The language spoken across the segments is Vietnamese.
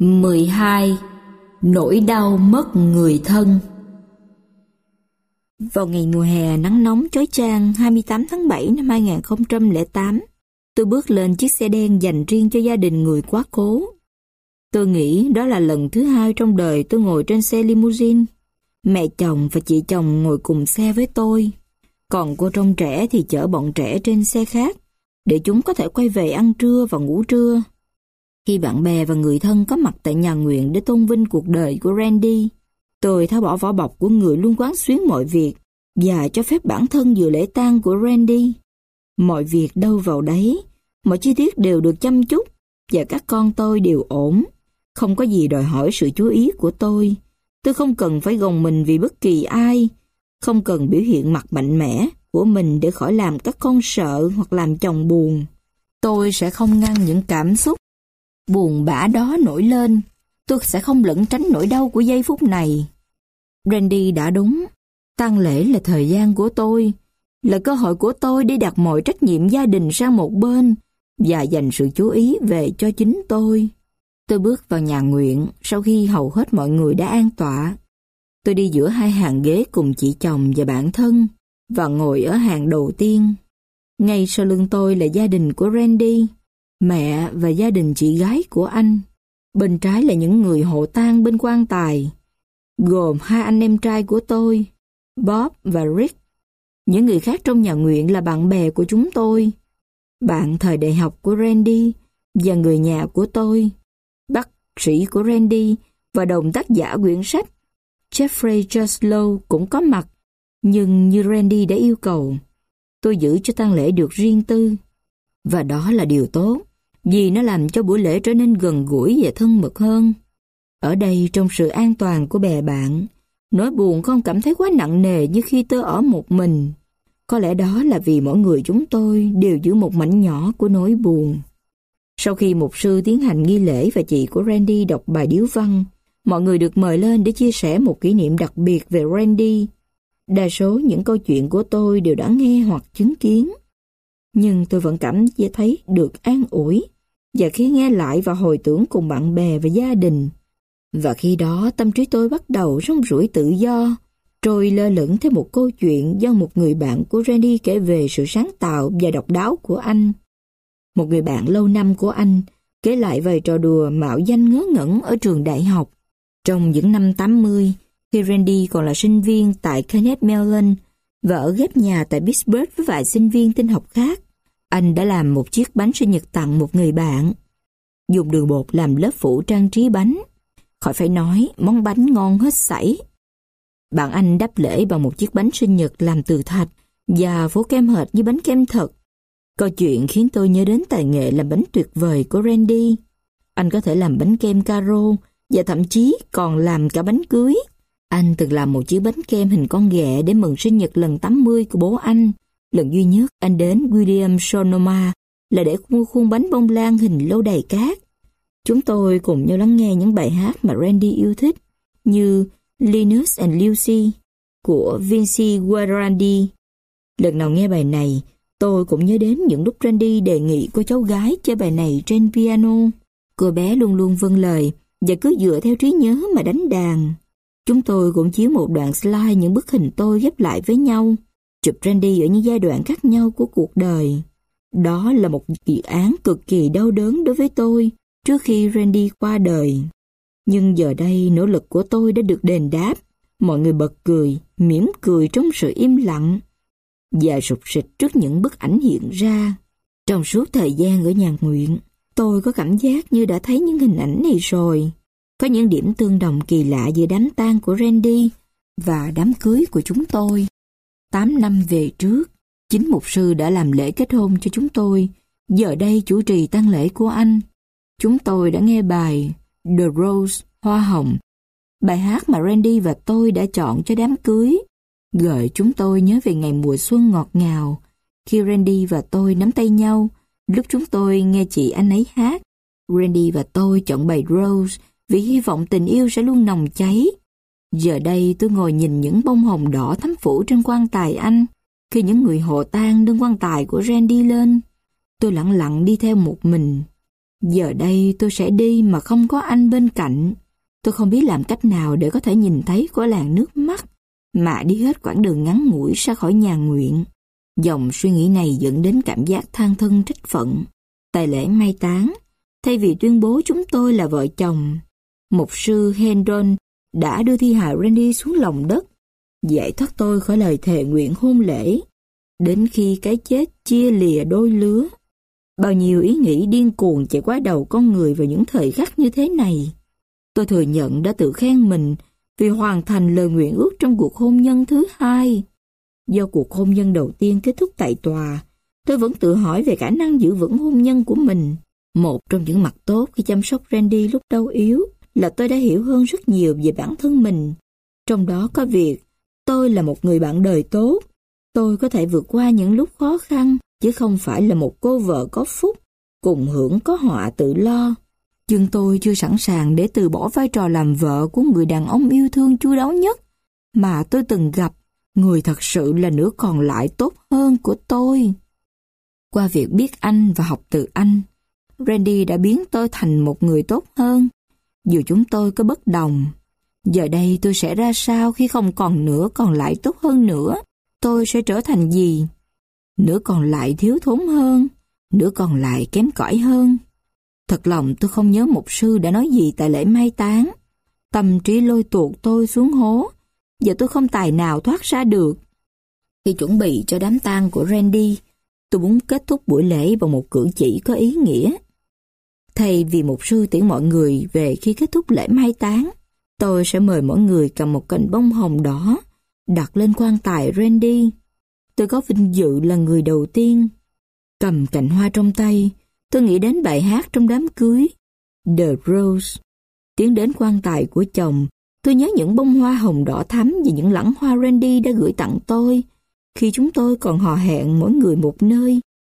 12. Nỗi đau mất người thân. Vào ngày mùa hè nắng nóng chói chang 28 tháng 7 năm 2008, tôi bước lên chiếc xe đen dành riêng cho gia đình người quá cố. Tôi nghĩ đó là lần thứ hai trong đời tôi ngồi trên xe limousine. Mẹ chồng và chị chồng ngồi cùng xe với tôi, còn cô trông trẻ thì chở bọn trẻ trên xe khác, để chúng có thể quay về ăn trưa và ngủ trưa. Khi bạn bè và người thân có mặt tại nhà nguyện để tôn vinh cuộc đời của Randy, tôi tháo bỏ vỏ bọc của người luôn quán xuyến mọi việc và cho phép bản thân dự lễ tang của Randy. Mọi việc đâu vào đấy, mọi chi tiết đều được chăm chút và các con tôi đều ổn. Không có gì đòi hỏi sự chú ý của tôi. Tôi không cần phải gồng mình vì bất kỳ ai, không cần biểu hiện mặt mạnh mẽ của mình để khỏi làm các con sợ hoặc làm chồng buồn. Tôi sẽ không ngăn những cảm xúc buồn bã đó nổi lên. Tôi sẽ không lẩn tránh nỗi đau của giây phút này. Randy đã đúng. Tang lễ là thời gian của tôi, là cơ hội của tôi để đặt mọi trách nhiệm gia đình sang một bên và dành sự chú ý về cho chính tôi. Tôi bước vào nhà nguyện sau khi hầu hết mọi người đã an tọa. Tôi đi giữa hai hàng ghế cùng chị chồng và bạn thân và ngồi ở hàng đầu tiên. Ngay sau lưng tôi là gia đình của Randy, mẹ và gia đình chị gái của anh. Bên trái là những người hộ tang bên quan tài, gồm hai anh em trai của tôi, Bob và Rick. Những người khác trong nhà nguyện là bạn bè của chúng tôi, bạn thời đại học của Randy và người nhà của tôi, bác sĩ của Randy và đồng tác giả quyển sách Jeffrey Jaslow cũng có mặt. Nhưng như Randy đã yêu cầu, tôi giữ cho tang lễ được riêng tư. Và đó là điều tốt, vì nó làm cho buổi lễ trở nên gần gũi và thân mật hơn. Ở đây, trong sự an toàn của bè bạn, nỗi buồn không cảm thấy quá nặng nề như khi tôi ở một mình. Có lẽ đó là vì mỗi người chúng tôi đều giữ một mảnh nhỏ của nỗi buồn. Sau khi mục sư tiến hành nghi lễ và chị của Randy đọc bài điếu văn, mọi người được mời lên để chia sẻ một kỷ niệm đặc biệt về Randy. Đa số những câu chuyện của tôi đều đã nghe hoặc chứng kiến, nhưng tôi vẫn cảm thấy được an ủi và khi nghe lại và hồi tưởng cùng bạn bè và gia đình. Và khi đó tâm trí tôi bắt đầu rong ruổi tự do, trôi lơ lửng theo một câu chuyện do một người bạn của Randy kể về sự sáng tạo và độc đáo của anh. Một người bạn lâu năm của anh kể lại về trò đùa mạo danh ngớ ngẩn ở trường đại học. Trong những năm 80, khi Randy còn là sinh viên tại Kenneth Mellon và ở ghép nhà tại Pittsburgh với vài sinh viên tin học khác, anh đã làm một chiếc bánh sinh nhật tặng một người bạn. Dùng đường bột làm lớp phủ trang trí bánh. Khỏi phải nói, món bánh ngon hết sảy. Bạn anh đáp lễ bằng một chiếc bánh sinh nhật làm từ thạch và phủ kem hệt như bánh kem thật. Câu chuyện khiến tôi nhớ đến tài nghệ làm bánh tuyệt vời của Randy. Anh có thể làm bánh kem caro và thậm chí còn làm cả bánh cưới. Anh từng làm một chiếc bánh kem hình con ghẹ để mừng sinh nhật lần 80 của bố anh. Lần duy nhất anh đến William Sonoma là để mua khuôn bánh bông lan hình lâu đài cát. Chúng tôi cùng nhau lắng nghe những bài hát mà Randy yêu thích, như Linus and Lucy của Vinci Guaraldi. Lần nào nghe bài này, tôi cũng nhớ đến những lúc Randy đề nghị cô cháu gái chơi bài này trên piano. Cô bé luôn luôn vâng lời và cứ dựa theo trí nhớ mà đánh đàn. Chúng tôi cũng chiếu một đoạn slide những bức hình tôi ghép lại với nhau, chụp Randy ở những giai đoạn khác nhau của cuộc đời. Đó là một dự án cực kỳ đau đớn đối với tôi trước khi Randy qua đời. Nhưng giờ đây nỗ lực của tôi đã được đền đáp. Mọi người bật cười, mỉm cười trong sự im lặng và sụp sịch trước những bức ảnh hiện ra. Trong suốt thời gian ở nhà nguyện, tôi có cảm giác như đã thấy những hình ảnh này rồi. Có những điểm tương đồng kỳ lạ giữa đám tang của Randy và đám cưới của chúng tôi. 8 năm về trước, chính mục sư đã làm lễ kết hôn cho chúng tôi, giờ đây chủ trì tang lễ của anh. Chúng tôi đã nghe bài The Rose, Hoa Hồng, bài hát mà Randy và tôi đã chọn cho đám cưới, gợi chúng tôi nhớ về ngày mùa xuân ngọt ngào, khi Randy và tôi nắm tay nhau, lúc chúng tôi nghe chị anh ấy hát. Randy và tôi chọn bài Rose vì hy vọng tình yêu sẽ luôn nồng cháy. Giờ đây tôi ngồi nhìn những bông hồng đỏ thắm phủ trên quan tài anh, khi những người hộ tang nâng quan tài của Randy lên. Tôi lặng lặng đi theo một mình. Giờ đây tôi sẽ đi mà không có anh bên cạnh. Tôi không biết làm cách nào để có thể nhìn thấy có làn nước mắt mà đi hết quãng đường ngắn ngủi ra khỏi nhà nguyện. Dòng suy nghĩ này dẫn đến cảm giác than thân trách phận. Tại lễ mai táng, thay vì tuyên bố chúng tôi là vợ chồng, mục sư Hendron đã đưa thi hài Randy xuống lòng đất, giải thoát tôi khỏi lời thề nguyện hôn lễ, đến khi cái chết chia lìa đôi lứa. Bao nhiêu ý nghĩ điên cuồng chạy qua đầu con người vào những thời khắc như thế này. Tôi thừa nhận đã tự khen mình vì hoàn thành lời nguyện ước trong cuộc hôn nhân thứ hai. Do cuộc hôn nhân đầu tiên kết thúc tại tòa, tôi vẫn tự hỏi về khả năng giữ vững hôn nhân của mình. Một trong những mặt tốt khi chăm sóc Randy lúc đau yếu là tôi đã hiểu hơn rất nhiều về bản thân mình. Trong đó có việc tôi là một người bạn đời tốt. Tôi có thể vượt qua những lúc khó khăn, chứ không phải là một cô vợ có phúc, cùng hưởng có họa tự lo. Nhưng tôi chưa sẵn sàng để từ bỏ vai trò làm vợ của người đàn ông yêu thương chu đáo nhất mà tôi từng gặp, người thật sự là nửa còn lại tốt hơn của tôi. Qua việc biết anh và học từ anh, Randy đã biến tôi thành một người tốt hơn, dù chúng tôi có bất đồng. Giờ đây tôi sẽ ra sao khi không còn nửa còn lại tốt hơn nữa? Tôi sẽ trở thành gì? Nửa còn lại thiếu thốn hơn, nửa còn lại kém cỏi hơn. Thật lòng tôi không nhớ mục sư đã nói gì tại lễ mai táng. Tâm trí lôi tuột tôi xuống hố, giờ tôi không tài nào thoát ra được. Khi chuẩn bị cho đám tang của Randy, tôi muốn kết thúc buổi lễ bằng một cử chỉ có ý nghĩa. Thay vì mục sư tiễn mọi người về khi kết thúc lễ mai táng, tôi sẽ mời mọi người cầm một cành bông hồng đỏ, đặt lên quan tài Randy. Tôi có vinh dự là người đầu tiên. Cầm cành hoa trong tay, tôi nghĩ đến bài hát trong đám cưới, The Rose. Tiến đến quan tài của chồng, tôi nhớ những bông hoa hồng đỏ thắm và những lẵng hoa Randy đã gửi tặng tôi khi chúng tôi còn hò hẹn mỗi người một nơi,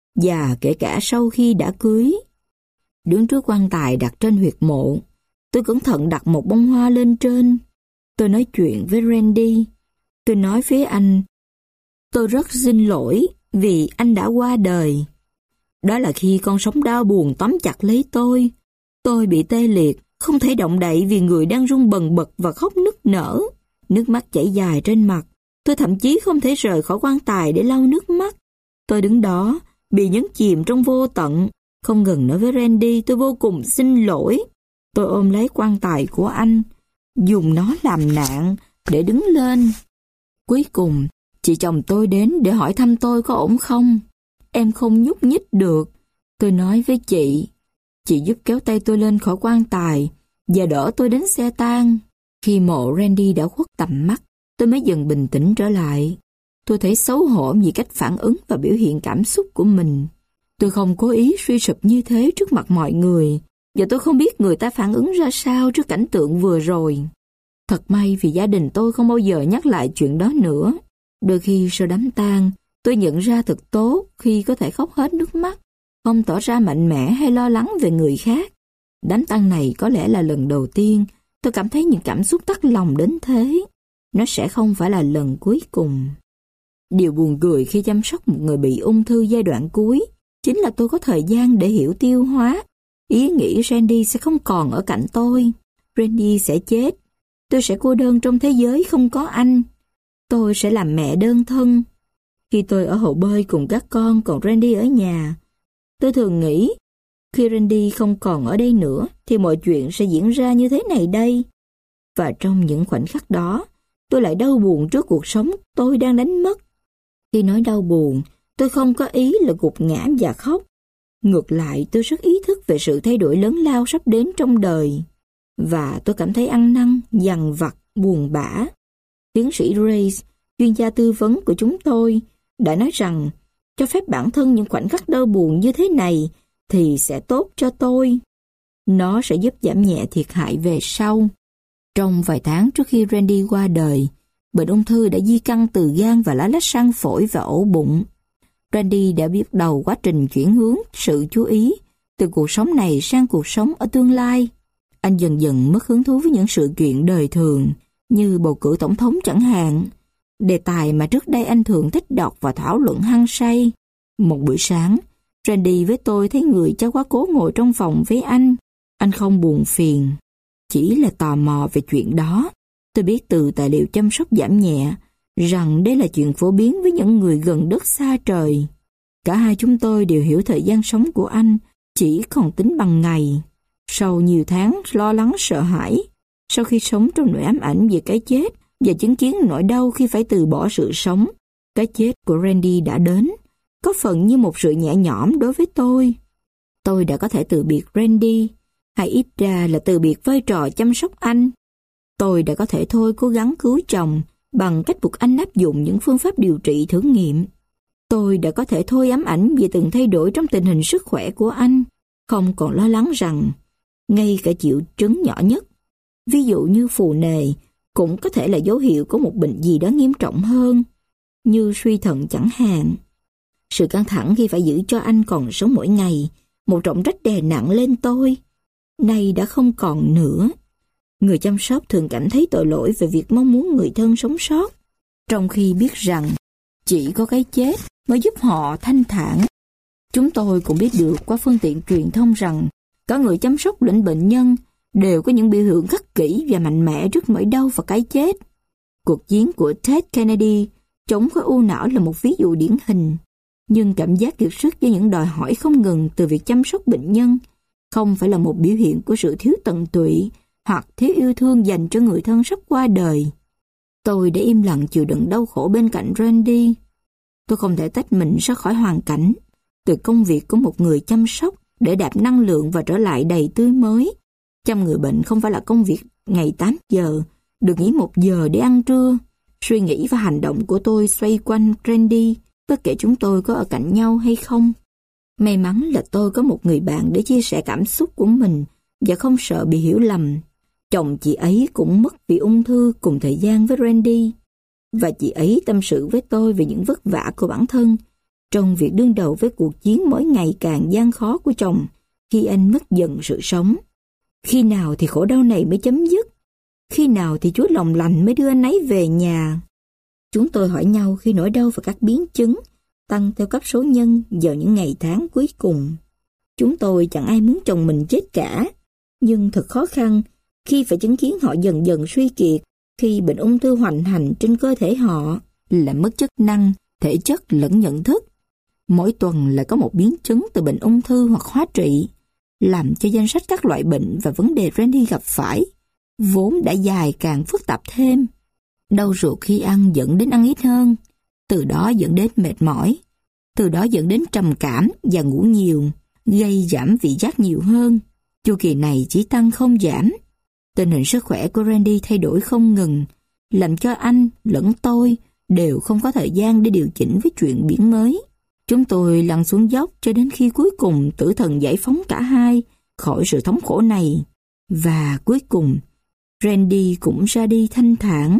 và kể cả sau khi đã cưới. Đứng trước quan tài đặt trên huyệt mộ, tôi cẩn thận đặt một bông hoa lên trên. Tôi nói chuyện với Randy. Tôi nói với anh, tôi rất xin lỗi vì anh đã qua đời. Đó là khi con sóng đau buồn tóm chặt lấy tôi. Tôi bị tê liệt, không thể động đậy vì người đang run bần bật và khóc nức nở. Nước mắt chảy dài trên mặt. Tôi thậm chí không thể rời khỏi quan tài để lau nước mắt. Tôi đứng đó, bị nhấn chìm trong vô tận. Không ngừng nói với Randy tôi vô cùng xin lỗi. Tôi ôm lấy quan tài của anh, dùng nó làm nạn để đứng lên. Cuối cùng, chị chồng tôi đến để hỏi thăm tôi có ổn không. Em không nhúc nhích được. Tôi nói với chị giúp kéo tay tôi lên khỏi quan tài và đỡ tôi đến xe tang. Khi mộ Randy đã khuất tầm mắt, tôi mới dần bình tĩnh trở lại. Tôi thấy xấu hổ vì cách phản ứng và biểu hiện cảm xúc của mình. Tôi không cố ý suy sụp như thế trước mặt mọi người, và tôi không biết người ta phản ứng ra sao trước cảnh tượng vừa rồi. Thật may vì gia đình tôi không bao giờ nhắc lại chuyện đó nữa. Đôi khi sau đám tang, tôi nhận ra thật tốt khi có thể khóc hết nước mắt, không tỏ ra mạnh mẽ hay lo lắng về người khác. Đám tang này có lẽ là lần đầu tiên tôi cảm thấy những cảm xúc tắt lòng đến thế. Nó sẽ không phải là lần cuối cùng. Điều buồn cười khi chăm sóc một người bị ung thư giai đoạn cuối chính là tôi có thời gian để hiểu tiêu hóa. Ý nghĩ Randy sẽ không còn ở cạnh tôi. Randy sẽ chết. Tôi sẽ cô đơn trong thế giới không có anh. Tôi sẽ làm mẹ đơn thân. Khi tôi ở hồ bơi cùng các con, còn Randy ở nhà, tôi thường nghĩ, khi Randy không còn ở đây nữa, thì mọi chuyện sẽ diễn ra như thế này đây. Và trong những khoảnh khắc đó, tôi lại đau buồn trước cuộc sống tôi đang đánh mất. Khi nói đau buồn, tôi không có ý là gục ngã và khóc. Ngược lại, tôi rất ý thức về sự thay đổi lớn lao sắp đến trong đời. Và tôi cảm thấy ăn năn, dằn vặt, buồn bã. Tiến sĩ Grace, chuyên gia tư vấn của chúng tôi, đã nói rằng cho phép bản thân những khoảnh khắc đau buồn như thế này thì sẽ tốt cho tôi. Nó sẽ giúp giảm nhẹ thiệt hại về sau. Trong vài tháng trước khi Randy qua đời, bệnh ung thư đã di căn từ gan và lá lách sang phổi và ổ bụng. Randy đã biết đầu quá trình chuyển hướng sự chú ý từ cuộc sống này sang cuộc sống ở tương lai. Anh dần dần mất hứng thú với những sự kiện đời thường, như bầu cử tổng thống chẳng hạn, đề tài mà trước đây anh thường thích đọc và thảo luận hăng say. Một buổi sáng, Randy với tôi thấy người cha quá cố ngồi trong phòng với anh. Anh không buồn phiền, chỉ là tò mò về chuyện đó. Tôi biết từ tài liệu chăm sóc giảm nhẹ rằng đây là chuyện phổ biến với những người gần đất xa trời. Cả hai chúng tôi đều hiểu thời gian sống của anh chỉ còn tính bằng ngày. Sau nhiều tháng lo lắng sợ hãi, sau khi sống trong nỗi ám ảnh về cái chết và chứng kiến nỗi đau khi phải từ bỏ sự sống, cái chết của Randy đã đến, có phần như một sự nhẹ nhõm đối với tôi. Tôi đã có thể từ biệt Randy, hay ít ra là từ biệt vai trò chăm sóc anh. Tôi đã có thể thôi cố gắng cứu chồng bằng cách buộc anh áp dụng những phương pháp điều trị thử nghiệm. Tôi đã có thể thôi ám ảnh về từng thay đổi trong tình hình sức khỏe của anh, không còn lo lắng rằng ngay cả triệu chứng nhỏ nhất, ví dụ như phù nề, cũng có thể là dấu hiệu của một bệnh gì đó nghiêm trọng hơn, như suy thận chẳng hạn. Sự căng thẳng khi phải giữ cho anh còn sống mỗi ngày, một trọng trách đè nặng lên tôi, nay đã không còn nữa. Người chăm sóc thường cảm thấy tội lỗi về việc mong muốn người thân sống sót, trong khi biết rằng chỉ có cái chết mới giúp họ thanh thản. Chúng tôi cũng biết được qua phương tiện truyền thông rằng cả người chăm sóc lẫn bệnh nhân đều có những biểu hiện khắc kỷ và mạnh mẽ trước nỗi đau và cái chết. Cuộc chiến của Ted Kennedy chống khối u não là một ví dụ điển hình, nhưng cảm giác kiệt sức với những đòi hỏi không ngừng từ việc chăm sóc bệnh nhân không phải là một biểu hiện của sự thiếu tận tụy hoặc thiếu yêu thương dành cho người thân sắp qua đời. Tôi đã im lặng chịu đựng đau khổ bên cạnh Randy. Tôi không thể tách mình ra khỏi hoàn cảnh, từ công việc của một người chăm sóc để đạp năng lượng và trở lại đầy tươi mới. Chăm người bệnh không phải là công việc ngày 8 giờ, được nghỉ 1 giờ để ăn trưa. Suy nghĩ và hành động của tôi xoay quanh Randy, bất kể chúng tôi có ở cạnh nhau hay không. May mắn là tôi có một người bạn để chia sẻ cảm xúc của mình và không sợ bị hiểu lầm. Chồng chị ấy cũng mất vì ung thư cùng thời gian với Randy, và chị ấy tâm sự với tôi về những vất vả của bản thân trong việc đương đầu với cuộc chiến mỗi ngày càng gian khó của chồng khi anh mất dần sự sống. Khi nào thì khổ đau này mới chấm dứt? Khi nào thì Chúa lòng lành mới đưa anh ấy về nhà? Chúng tôi hỏi nhau khi nỗi đau và các biến chứng tăng theo cấp số nhân vào những ngày tháng cuối cùng. Chúng tôi chẳng ai muốn chồng mình chết cả, nhưng thật khó khăn khi phải chứng kiến họ dần dần suy kiệt khi bệnh ung thư hoành hành trên cơ thể họ, làm mất chức năng, thể chất lẫn nhận thức. Mỗi tuần lại có một biến chứng từ bệnh ung thư hoặc hóa trị, làm cho danh sách các loại bệnh và vấn đề Randy gặp phải vốn đã dài càng phức tạp thêm. Đau ruột khi ăn dẫn đến ăn ít hơn, từ đó dẫn đến mệt mỏi, từ đó dẫn đến trầm cảm và ngủ nhiều, gây giảm vị giác nhiều hơn. Chu kỳ này chỉ tăng không giảm. Tình hình sức khỏe của Randy thay đổi không ngừng, làm cho anh lẫn tôi đều không có thời gian để điều chỉnh với chuyện biển mới. Chúng tôi lặn xuống dốc cho đến khi cuối cùng tử thần giải phóng cả hai khỏi sự thống khổ này. Và cuối cùng, Randy cũng ra đi thanh thản.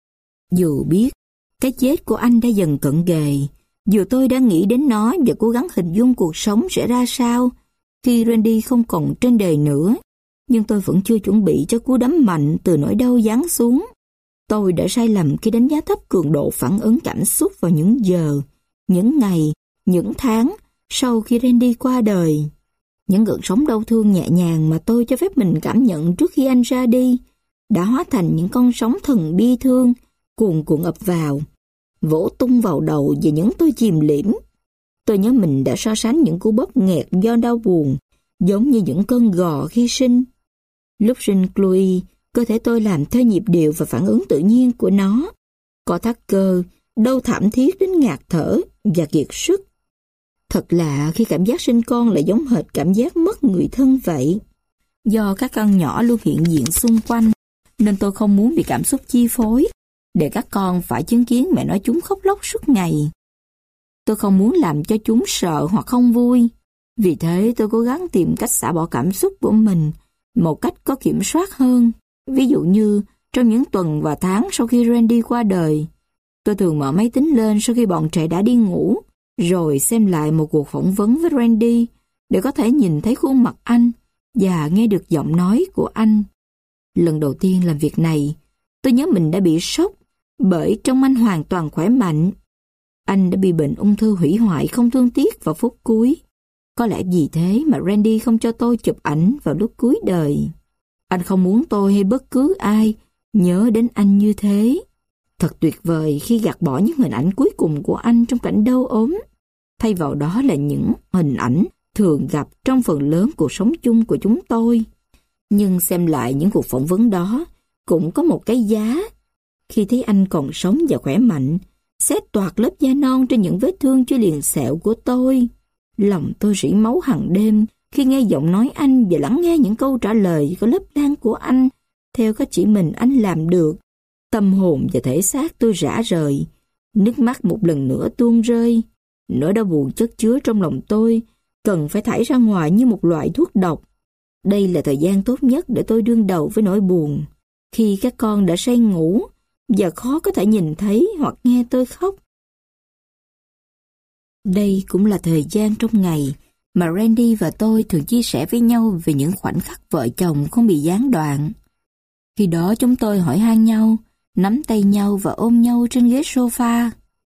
Dù biết cái chết của anh đã dần cận kề, dù tôi đã nghĩ đến nó và cố gắng hình dung cuộc sống sẽ ra sao khi Randy không còn trên đời nữa, nhưng tôi vẫn chưa chuẩn bị cho cú đấm mạnh từ nỗi đau giáng xuống. Tôi đã sai lầm khi đánh giá thấp cường độ phản ứng cảm xúc vào những giờ, những ngày, những tháng sau khi Randy qua đời. Những gợn sóng đau thương nhẹ nhàng mà tôi cho phép mình cảm nhận trước khi anh ra đi đã hóa thành những con sóng thần bi thương cuồn cuộn ập vào, vỗ tung vào đầu và những tôi chìm liễm. Tôi nhớ mình đã so sánh những cú bóp nghẹt do đau buồn giống như những cơn gò khi sinh. Lúc sinh Chloe, cơ thể tôi làm theo nhịp điệu và phản ứng tự nhiên của nó. Co thắt cơ, đau thảm thiết đến ngạt thở và kiệt sức. Thật lạ khi cảm giác sinh con lại giống hệt cảm giác mất người thân vậy. Do các con nhỏ luôn hiện diện xung quanh, nên tôi không muốn bị cảm xúc chi phối, để các con phải chứng kiến mẹ nói chúng khóc lóc suốt ngày. Tôi không muốn làm cho chúng sợ hoặc không vui. Vì thế tôi cố gắng tìm cách xả bỏ cảm xúc của mình một cách có kiểm soát hơn. Ví dụ như trong những tuần và tháng sau khi Randy qua đời, tôi thường mở máy tính lên sau khi bọn trẻ đã đi ngủ, rồi xem lại một cuộc phỏng vấn với Randy để có thể nhìn thấy khuôn mặt anh và nghe được giọng nói của anh. Lần đầu tiên làm việc này, tôi nhớ mình đã bị sốc bởi trông anh hoàn toàn khỏe mạnh. Anh đã bị bệnh ung thư hủy hoại không thương tiếc vào phút cuối. Có lẽ vì thế mà Randy không cho tôi chụp ảnh vào lúc cuối đời. Anh không muốn tôi hay bất cứ ai nhớ đến anh như thế. Thật tuyệt vời khi gạt bỏ những hình ảnh cuối cùng của anh trong cảnh đau ốm. Thay vào đó là những hình ảnh thường gặp trong phần lớn cuộc sống chung của chúng tôi. Nhưng xem lại những cuộc phỏng vấn đó cũng có một cái giá. Khi thấy anh còn sống và khỏe mạnh, xé toạc lớp da non trên những vết thương chưa liền sẹo của tôi. Lòng tôi rỉ máu hàng đêm khi nghe giọng nói anh và lắng nghe những câu trả lời có lớp lang của anh theo cách chỉ mình anh làm được. Tâm hồn và thể xác tôi rã rời, nước mắt một lần nữa tuôn rơi. Nỗi đau buồn chất chứa trong lòng tôi cần phải thải ra ngoài như một loại thuốc độc. Đây là thời gian tốt nhất để tôi đương đầu với nỗi buồn, khi các con đã say ngủ và khó có thể nhìn thấy hoặc nghe tôi khóc. Đây cũng là thời gian trong ngày mà Randy và tôi thường chia sẻ với nhau về những khoảnh khắc vợ chồng không bị gián đoạn. Khi đó chúng tôi hỏi han nhau, nắm tay nhau và ôm nhau trên ghế sofa.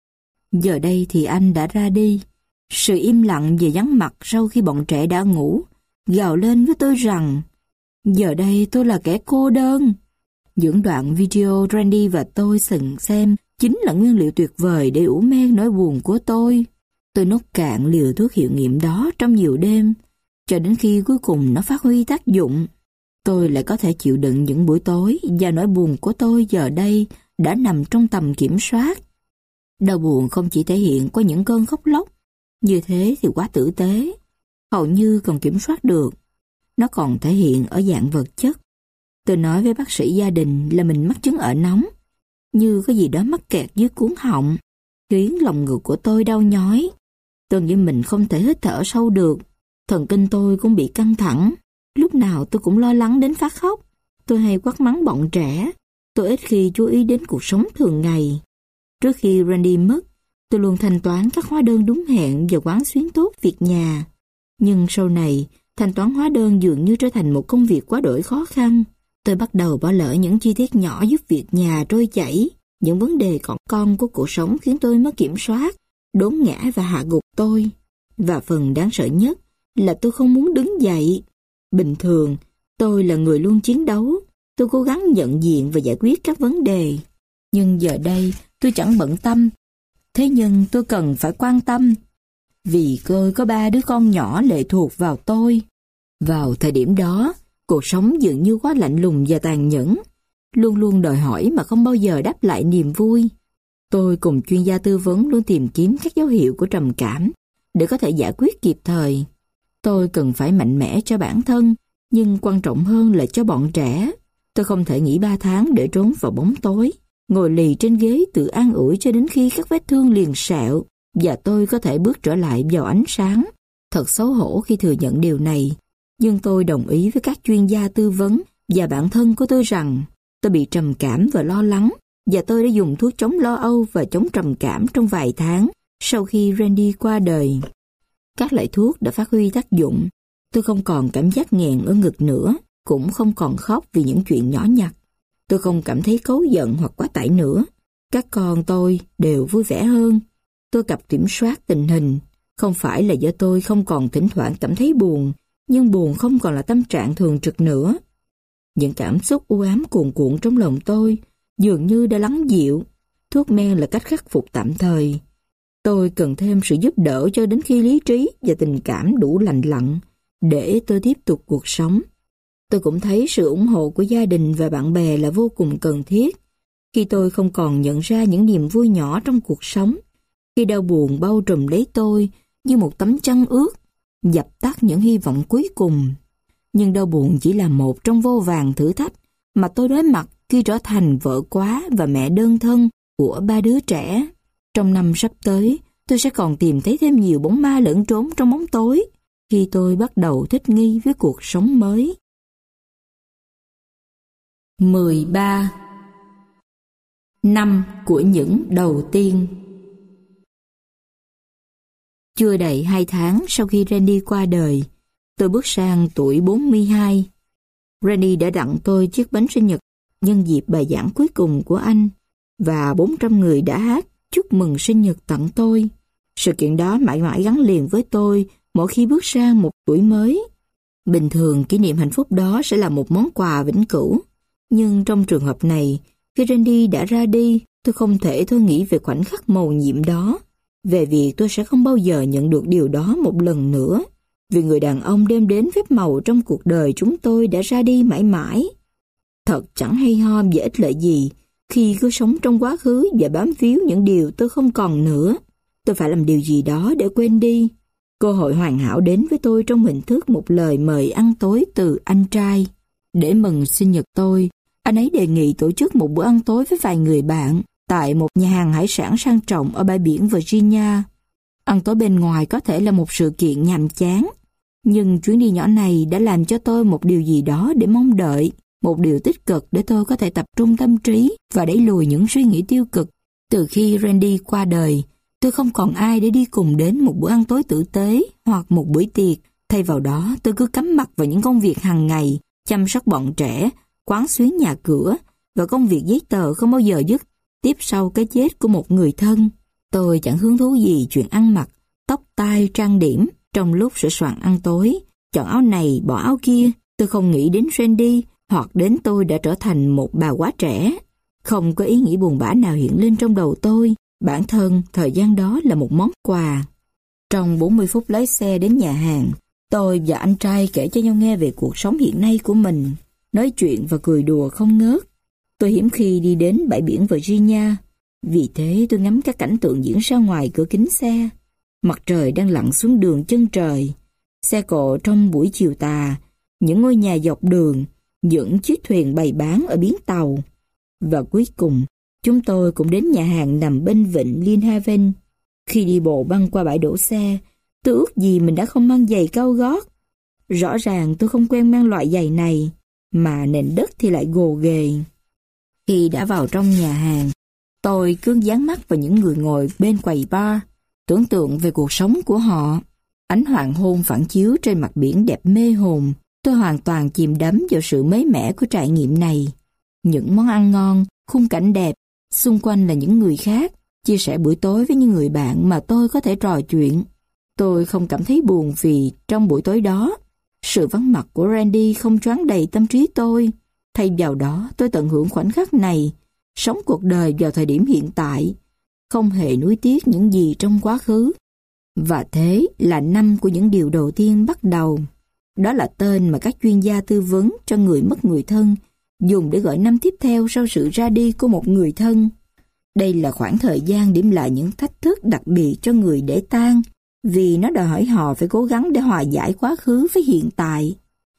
Giờ đây thì anh đã ra đi. Sự im lặng và vắng mặt sau khi bọn trẻ đã ngủ gào lên với tôi rằng giờ đây tôi là kẻ cô đơn. Những đoạn video Randy và tôi từng xem chính là nguyên liệu tuyệt vời để ủ men nỗi buồn của tôi. Tôi nuốt cạn liều thuốc hiệu nghiệm đó trong nhiều đêm, cho đến khi cuối cùng nó phát huy tác dụng. Tôi lại có thể chịu đựng những buổi tối và nỗi buồn của tôi giờ đây đã nằm trong tầm kiểm soát. Đau buồn không chỉ thể hiện qua những cơn khóc lóc, như thế thì quá tử tế, hầu như còn kiểm soát được. Nó còn thể hiện ở dạng vật chất. Tôi nói với bác sĩ gia đình là mình mắc chứng ở nóng, như có gì đó mắc kẹt dưới cuống họng, khiến lòng ngực của tôi đau nhói. Tôi nghĩ mình không thể hít thở sâu được, thần kinh tôi cũng bị căng thẳng. Lúc nào tôi cũng lo lắng đến phát khóc. Tôi hay quát mắng bọn trẻ. Tôi ít khi chú ý đến cuộc sống thường ngày. Trước khi Randy mất, tôi luôn thanh toán các hóa đơn đúng hẹn và quán xuyến tốt việc nhà. Nhưng sau này, thanh toán hóa đơn dường như trở thành một công việc quá đỗi khó khăn. Tôi bắt đầu bỏ lỡ những chi tiết nhỏ giúp việc nhà trôi chảy. Những vấn đề còn con của cuộc sống khiến tôi mất kiểm soát, đốn ngã và hạ gục tôi. Và phần đáng sợ nhất là tôi không muốn đứng dậy. Bình thường, tôi là người luôn chiến đấu. Tôi cố gắng nhận diện và giải quyết các vấn đề. Nhưng giờ đây, tôi chẳng bận tâm. Thế nhưng tôi cần phải quan tâm. Vì tôi có 3 đứa con nhỏ lệ thuộc vào tôi. Vào thời điểm đó, cuộc sống dường như quá lạnh lùng và tàn nhẫn. Luôn luôn đòi hỏi mà không bao giờ đáp lại niềm vui. Tôi cùng chuyên gia tư vấn luôn tìm kiếm các dấu hiệu của trầm cảm để có thể giải quyết kịp thời. Tôi cần phải mạnh mẽ cho bản thân, nhưng quan trọng hơn là cho bọn trẻ. Tôi không thể nghỉ 3 tháng để trốn vào bóng tối, ngồi lì trên ghế tự an ủi cho đến khi các vết thương liền sẹo và tôi có thể bước trở lại vào ánh sáng. Thật xấu hổ khi thừa nhận điều này, nhưng tôi đồng ý với các chuyên gia tư vấn và bản thân của tôi rằng tôi bị trầm cảm và lo lắng, và tôi đã dùng thuốc chống lo âu và chống trầm cảm trong vài tháng sau khi Randy qua đời. Các loại thuốc đã phát huy tác dụng. Tôi không còn cảm giác nghẹn ở ngực nữa, cũng không còn khóc vì những chuyện nhỏ nhặt. Tôi không cảm thấy cáu giận hoặc quá tải nữa. Các con tôi đều vui vẻ hơn. Tôi kịp kiểm soát tình hình. Không phải là do tôi không còn thỉnh thoảng cảm thấy buồn, nhưng buồn không còn là tâm trạng thường trực nữa. Những cảm xúc u ám cuồn cuộn trong lòng tôi dường như đã lắng dịu. Thuốc men là cách khắc phục tạm thời. Tôi cần thêm sự giúp đỡ cho đến khi lý trí và tình cảm đủ lành lặn để tôi tiếp tục cuộc sống. Tôi cũng thấy sự ủng hộ của gia đình và bạn bè là vô cùng cần thiết. Khi tôi không còn nhận ra những niềm vui nhỏ trong cuộc sống, khi đau buồn bao trùm lấy tôi như một tấm chăn ướt, dập tắt những hy vọng cuối cùng. Nhưng đau buồn chỉ là một trong vô vàn thử thách mà tôi đối mặt khi trở thành vợ quá và mẹ đơn thân của 3 đứa trẻ. Trong năm sắp tới, tôi sẽ còn tìm thấy thêm nhiều bóng ma lẫn trốn trong bóng tối khi tôi bắt đầu thích nghi với cuộc sống mới. 13. Năm của những đầu tiên. Chưa đầy 2 tháng sau khi Randy qua đời, tôi bước sang tuổi 42. Randy đã tặng tôi chiếc bánh sinh nhật nhân dịp bài giảng cuối cùng của anh, và 400 người đã hát chúc mừng sinh nhật tặng tôi. Sự kiện đó mãi mãi gắn liền với tôi mỗi khi bước sang một tuổi mới. Bình thường kỷ niệm hạnh phúc đó sẽ là một món quà vĩnh cửu. Nhưng trong trường hợp này, khi Randy đã ra đi, tôi không thể thôi nghĩ về khoảnh khắc mầu nhiệm đó, về việc tôi sẽ không bao giờ nhận được điều đó một lần nữa, vì người đàn ông đem đến phép màu trong cuộc đời chúng tôi đã ra đi mãi mãi. Thật chẳng hay ho và ích lợi gì khi cứ sống trong quá khứ và bám víu những điều tôi không còn nữa. Tôi phải làm điều gì đó để quên đi. Cơ hội hoàn hảo đến với tôi trong hình thức một lời mời ăn tối từ anh trai. Để mừng sinh nhật tôi, anh ấy đề nghị tổ chức một bữa ăn tối với vài người bạn tại một nhà hàng hải sản sang trọng ở bãi biển Virginia. Ăn tối bên ngoài có thể là một sự kiện nhàm chán, nhưng chuyến đi nhỏ này đã làm cho tôi một điều gì đó để mong đợi, một điều tích cực để tôi có thể tập trung tâm trí và đẩy lùi những suy nghĩ tiêu cực. Từ khi Randy qua đời, tôi không còn ai để đi cùng đến một bữa ăn tối tử tế hoặc một bữa tiệc. Thay vào đó, tôi cứ cắm mặt vào những công việc hàng ngày, chăm sóc bọn trẻ, quán xuyến nhà cửa và công việc giấy tờ không bao giờ dứt. Tiếp sau cái chết của một người thân, tôi chẳng hứng thú gì chuyện ăn mặc, tóc tai, trang điểm. Trong lúc sửa soạn ăn tối, chọn áo này bỏ áo kia, tôi không nghĩ đến Randy hoặc đến tôi đã trở thành một bà quá trẻ. Không có ý nghĩ buồn bã nào hiện lên trong đầu tôi. Bản thân, thời gian đó là một món quà. Trong 40 phút lái xe đến nhà hàng, tôi và anh trai kể cho nhau nghe về cuộc sống hiện nay của mình, nói chuyện và cười đùa không ngớt. Tôi hiếm khi đi đến bãi biển Virginia, vì thế tôi ngắm các cảnh tượng diễn ra ngoài cửa kính xe. Mặt trời đang lặn xuống đường chân trời, xe cộ trong buổi chiều tà, những ngôi nhà dọc đường, những chiếc thuyền bày bán ở bến tàu. Và cuối cùng, chúng tôi cũng đến nhà hàng nằm bên vịnh Lynnhaven. Khi đi bộ băng qua bãi đổ xe, tôi ước gì mình đã không mang giày cao gót. Rõ ràng tôi không quen mang loại giày này, mà nền đất thì lại gồ ghề. Khi đã vào trong nhà hàng, tôi cứ dán mắt vào những người ngồi bên quầy bar, tưởng tượng về cuộc sống của họ. Ánh hoàng hôn phản chiếu trên mặt biển đẹp mê hồn. Tôi hoàn toàn chìm đắm vào sự mới mẻ của trải nghiệm này. Những món ăn ngon, khung cảnh đẹp, xung quanh là những người khác, chia sẻ buổi tối với những người bạn mà tôi có thể trò chuyện. Tôi không cảm thấy buồn vì trong buổi tối đó, sự vắng mặt của Randy không choáng đầy tâm trí tôi. Thay vào đó, tôi tận hưởng khoảnh khắc này, sống cuộc đời vào thời điểm hiện tại, không hề nuối tiếc những gì trong quá khứ. Và thế là năm của những điều đầu tiên bắt đầu. Đó là tên mà các chuyên gia tư vấn cho người mất người thân dùng để gọi năm tiếp theo sau sự ra đi của một người thân. Đây là khoảng thời gian điểm lại những thách thức đặc biệt cho người để tang, vì nó đòi hỏi họ phải cố gắng để hòa giải quá khứ với hiện tại.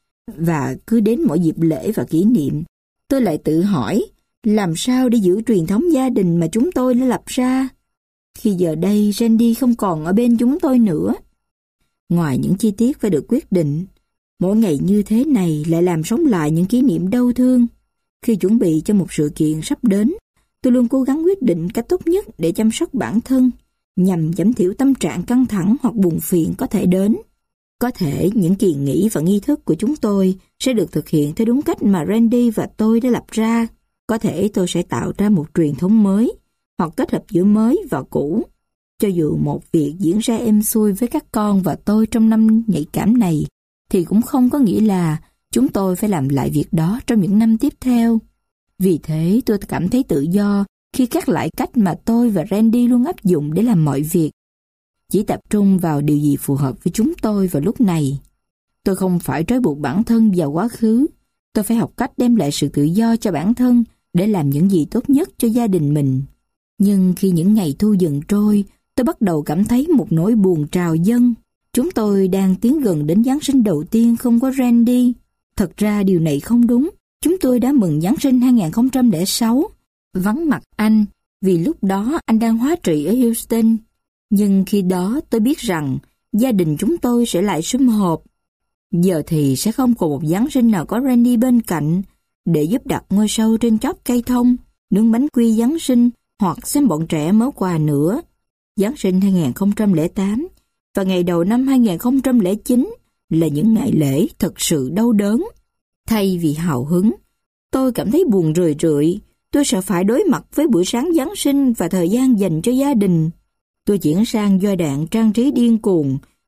Và cứ đến mỗi dịp lễ và kỷ niệm, tôi lại tự hỏi làm sao để giữ truyền thống gia đình mà chúng tôi đã lập ra, khi giờ đây Randy không còn ở bên chúng tôi nữa. Ngoài những chi tiết phải được quyết định, mỗi ngày như thế này lại làm sống lại những kỷ niệm đau thương. Khi chuẩn bị cho một sự kiện sắp đến, tôi luôn cố gắng quyết định cách tốt nhất để chăm sóc bản thân, nhằm giảm thiểu tâm trạng căng thẳng hoặc buồn phiền có thể đến. Có thể những kỳ nghỉ và nghi thức của chúng tôi sẽ được thực hiện theo đúng cách mà Randy và tôi đã lập ra. Có thể tôi sẽ tạo ra một truyền thống mới, hoặc kết hợp giữa mới và cũ. Cho dù một việc diễn ra êm xuôi với các con và tôi trong năm nhạy cảm này, thì cũng không có nghĩa là chúng tôi phải làm lại việc đó trong những năm tiếp theo. Vì thế tôi cảm thấy tự do khi cắt lại cách mà tôi và Randy luôn áp dụng để làm mọi việc. Chỉ tập trung vào điều gì phù hợp với chúng tôi vào lúc này. Tôi không phải trói buộc bản thân vào quá khứ. Tôi phải học cách đem lại sự tự do cho bản thân để làm những gì tốt nhất cho gia đình mình. Nhưng khi những ngày thu dần trôi, tôi bắt đầu cảm thấy một nỗi buồn trào dâng. Chúng tôi đang tiến gần đến Giáng sinh đầu tiên không có Randy. Thật ra điều này không đúng. Chúng tôi đã mừng Giáng sinh 2006, vắng mặt anh, vì lúc đó anh đang hóa trị ở Houston. Nhưng khi đó tôi biết rằng gia đình chúng tôi sẽ lại sum họp. Giờ thì sẽ không còn một Giáng sinh nào có Randy bên cạnh để giúp đặt ngôi sao trên chóp cây thông, nướng bánh quy Giáng sinh hoặc xem bọn trẻ mớ quà nữa. Giáng sinh 2008 và ngày đầu năm 2009 là những ngày lễ thật sự đau đớn. Thay vì hào hứng, tôi cảm thấy buồn rười rượi. Tôi sợ phải đối mặt với buổi sáng Giáng sinh và thời gian dành cho gia đình. Tôi chuyển sang giai đoạn trang trí điên cuồng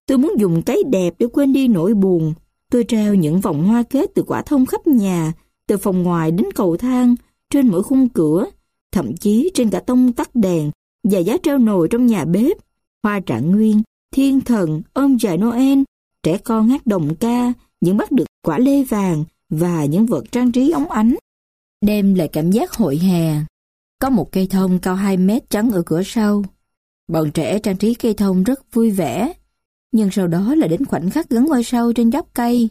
Tôi muốn dùng cái đẹp để quên đi nỗi buồn. Tôi treo những vòng hoa kết từ quả thông khắp nhà, từ phòng ngoài đến cầu thang, trên mỗi khung cửa, thậm chí trên cả tông tắt đèn và giá treo nồi trong nhà bếp. Hoa trạng nguyên, thiên thần, ôm dài Noel, trẻ con hát đồng ca, những bắt được quả lê vàng và những vật trang trí óng ánh, đem lại cảm giác hội hè. Có một cây thông cao 2 mét trắng ở cửa sau. Bọn trẻ trang trí cây thông rất vui vẻ. Nhưng sau đó là đến khoảnh khắc gắn ngôi sao trên gốc cây.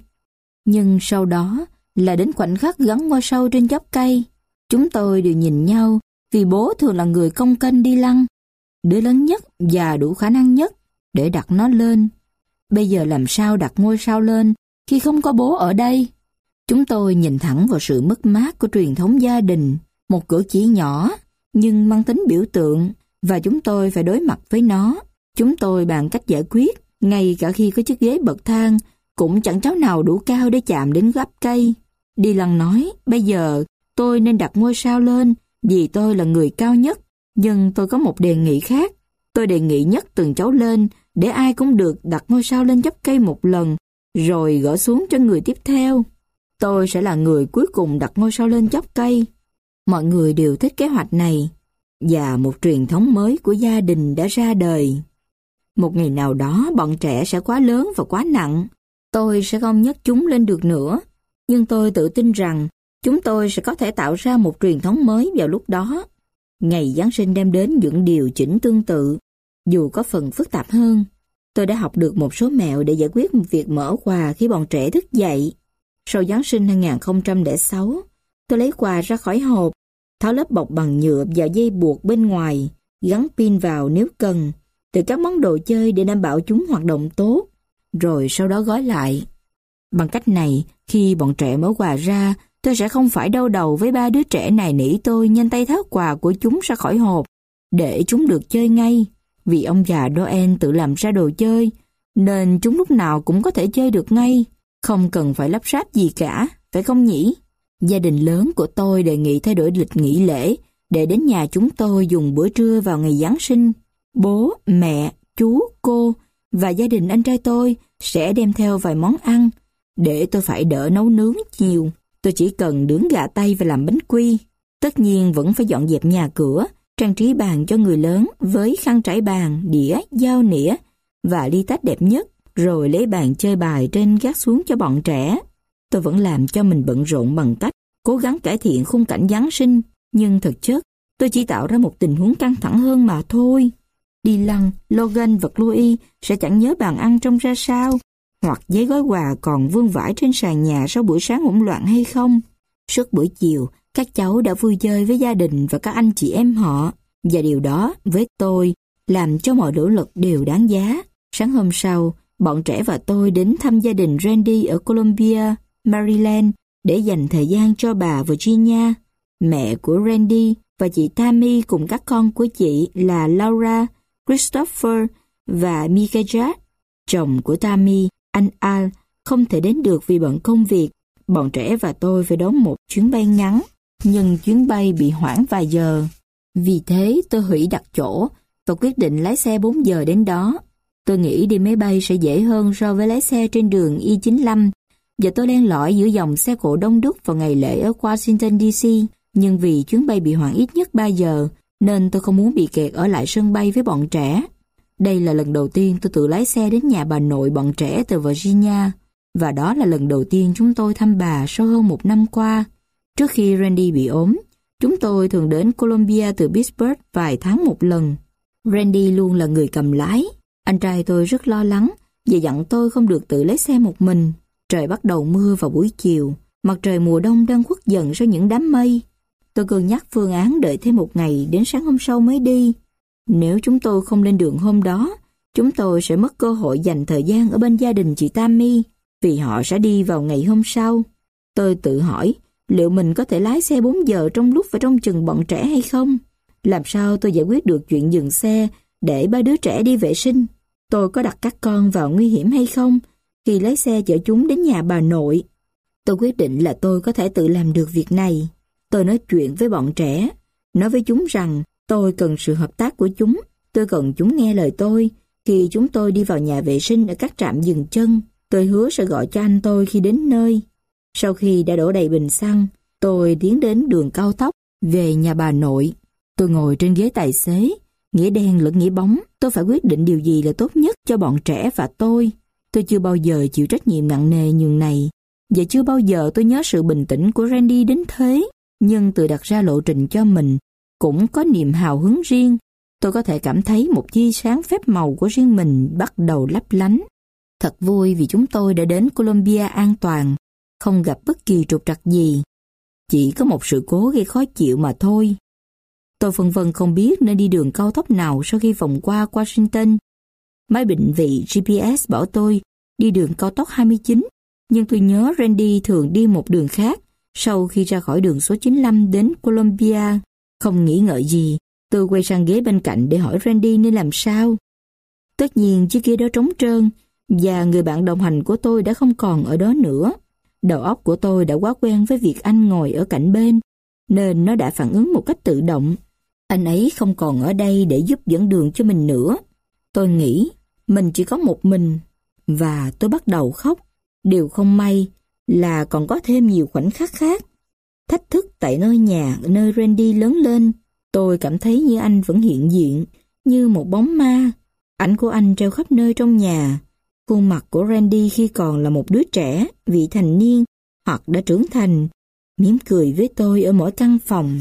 Chúng tôi đều nhìn nhau, vì bố thường là người cong kênh đi lăng, đứa lớn nhất và đủ khả năng nhất để đặt nó lên. Bây giờ làm sao đặt ngôi sao lên khi không có bố ở đây? Chúng tôi nhìn thẳng vào sự mất mát của truyền thống gia đình, một cử chỉ nhỏ nhưng mang tính biểu tượng, và chúng tôi phải đối mặt với nó. Chúng tôi bàn cách giải quyết, ngay cả khi có chiếc ghế bậc thang, cũng chẳng cháu nào đủ cao để chạm đến gốc cây. Dylan nói, bây giờ tôi nên đặt ngôi sao lên vì tôi là người cao nhất, nhưng tôi có một đề nghị khác. Tôi đề nghị nhấc từng cháu lên để ai cũng được đặt ngôi sao lên gốc cây một lần, rồi gỡ xuống cho người tiếp theo. Tôi sẽ là người cuối cùng đặt ngôi sao lên gốc cây. Mọi người đều thích kế hoạch này, và một truyền thống mới của gia đình đã ra đời. Một ngày nào đó bọn trẻ sẽ quá lớn và quá nặng. Tôi sẽ không nhấc chúng lên được nữa, nhưng tôi tự tin rằng chúng tôi sẽ có thể tạo ra một truyền thống mới vào lúc đó. Ngày Giáng sinh đem đến những điều chỉnh tương tự, dù có phần phức tạp hơn. Tôi đã học được một số mẹo để giải quyết một việc mở quà khi bọn trẻ thức dậy. Sau Giáng sinh 2006, tôi lấy quà ra khỏi hộp, tháo lớp bọc bằng nhựa và dây buộc bên ngoài, gắn pin vào nếu cần, từ các món đồ chơi để đảm bảo chúng hoạt động tốt, rồi sau đó gói lại. Bằng cách này, khi bọn trẻ mở quà ra, tôi sẽ không phải đau đầu với 3 đứa trẻ này nỉ tôi nhanh tay tháo quà của chúng ra khỏi hộp, để chúng được chơi ngay. Vì ông già Noel tự làm ra đồ chơi, nên chúng lúc nào cũng có thể chơi được ngay, không cần phải lắp ráp gì cả, phải không nhỉ? Gia đình lớn của tôi đề nghị thay đổi lịch nghỉ lễ để đến nhà chúng tôi dùng bữa trưa vào ngày Giáng sinh. Bố, mẹ, chú, cô và gia đình anh trai tôi sẽ đem theo vài món ăn, để tôi phải đỡ nấu nướng nhiều. Tôi chỉ cần nướng gà tây và làm bánh quy. Tất nhiên vẫn phải dọn dẹp nhà cửa, trang trí bàn cho người lớn với khăn trải bàn, đĩa, dao nĩa và ly tách đẹp nhất, rồi lấy bàn chơi bài trên gác xuống cho bọn trẻ. Tôi vẫn làm cho mình bận rộn bằng cách cố gắng cải thiện khung cảnh Giáng sinh, nhưng thực chất tôi chỉ tạo ra một tình huống căng thẳng hơn mà thôi. Dylan, Logan và Chloe sẽ chẳng nhớ bàn ăn trông ra sao, hoặc giấy gói quà còn vương vãi trên sàn nhà sau buổi sáng hỗn loạn hay không. Suốt buổi chiều, các cháu đã vui chơi với gia đình và các anh chị em họ, và điều đó với tôi làm cho mọi nỗ lực đều đáng giá. Sáng hôm sau, bọn trẻ và tôi đến thăm gia đình Randy ở Columbia, Maryland, để dành thời gian cho bà Virginia, mẹ của Randy, và chị Tammy cùng các con của chị là Laura, Christopher và Micaiah. Chồng của Tammy, anh Al, không thể đến được vì bận công việc. Bọn trẻ và tôi phải đón một chuyến bay ngắn, nhưng chuyến bay bị hoãn vài giờ. Vì thế tôi hủy đặt chỗ và quyết định lái xe 4 giờ đến đó. Tôi nghĩ đi máy bay sẽ dễ hơn so với lái xe trên đường I-95, và tôi len lỏi giữa dòng xe cộ đông đúc vào ngày lễ ở Washington DC. Nhưng vì chuyến bay bị hoãn ít nhất 3 giờ, nên tôi không muốn bị kẹt ở lại sân bay với bọn trẻ. Đây là lần đầu tiên tôi tự lái xe đến nhà bà nội bọn trẻ từ Virginia, và đó là lần đầu tiên chúng tôi thăm bà sau hơn 1 năm qua. Trước khi Randy bị ốm, chúng tôi thường đến Columbia từ Pittsburgh vài tháng một lần. Randy luôn là người cầm lái. Anh trai tôi rất lo lắng và dặn tôi không được tự lái xe một mình. Trời bắt đầu mưa vào buổi chiều, mặt trời mùa đông đang khuất dần sau những đám mây. Tôi cân nhắc phương án đợi thêm một ngày đến sáng hôm sau mới đi. Nếu chúng tôi không lên đường hôm đó, chúng tôi sẽ mất cơ hội dành thời gian ở bên gia đình chị Tammy, vì họ sẽ đi vào ngày hôm sau. Tôi tự hỏi, liệu mình có thể lái xe 4 giờ trong lúc phải trông chừng bọn trẻ hay không? Làm sao tôi giải quyết được chuyện dừng xe để 3 đứa trẻ đi vệ sinh? Tôi có đặt các con vào nguy hiểm hay không khi lái xe chở chúng đến nhà bà nội? Tôi quyết định là tôi có thể tự làm được việc này. Tôi nói chuyện với bọn trẻ, nói với chúng rằng tôi cần sự hợp tác của chúng. Tôi cần chúng nghe lời tôi, Khi chúng tôi đi vào nhà vệ sinh ở các trạm dừng chân, tôi hứa sẽ gọi cho anh tôi khi đến nơi. Sau khi đã đổ đầy bình xăng, tôi tiến đến đường cao tốc về nhà bà nội. Tôi ngồi trên ghế tài xế, nghĩa đen lẫn nghĩa bóng. Tôi phải quyết định điều gì là tốt nhất cho bọn trẻ và tôi. Tôi chưa bao giờ chịu trách nhiệm nặng nề nhường này, và chưa bao giờ tôi nhớ sự bình tĩnh của Randy đến thế. Nhưng tự đặt ra lộ trình cho mình cũng có niềm hào hứng riêng. Tôi có thể cảm thấy một tia sáng phép màu của riêng mình bắt đầu lấp lánh. Thật vui vì chúng tôi đã đến Colombia an toàn, không gặp bất kỳ trục trặc gì. Chỉ có một sự cố gây khó chịu mà thôi. Tôi phân vân không biết nên đi đường cao tốc nào sau khi vòng qua Washington. Máy định vị GPS bảo tôi đi đường cao tốc 29, nhưng tôi nhớ Randy thường đi một đường khác sau khi ra khỏi đường số 95 đến Colombia. Không nghĩ ngợi gì, tôi quay sang ghế bên cạnh để hỏi Randy nên làm sao. Tất nhiên chiếc ghế đó trống trơn, và người bạn đồng hành của tôi đã không còn ở đó nữa. Đầu óc của tôi đã quá quen với việc anh ngồi ở cạnh bên, nên nó đã phản ứng một cách tự động. Anh ấy không còn ở đây để giúp dẫn đường cho mình nữa. Tôi nghĩ mình chỉ có một mình, và tôi bắt đầu khóc. Điều không may là còn có thêm nhiều khoảnh khắc khác. Thách thức tại ngôi nhà nơi Randy lớn lên. Tôi cảm thấy như anh vẫn hiện diện, như một bóng ma. Ảnh của anh treo khắp nơi trong nhà. Khuôn mặt của Randy khi còn là một đứa trẻ, vị thành niên hoặc đã trưởng thành, mỉm cười với tôi ở mỗi căn phòng.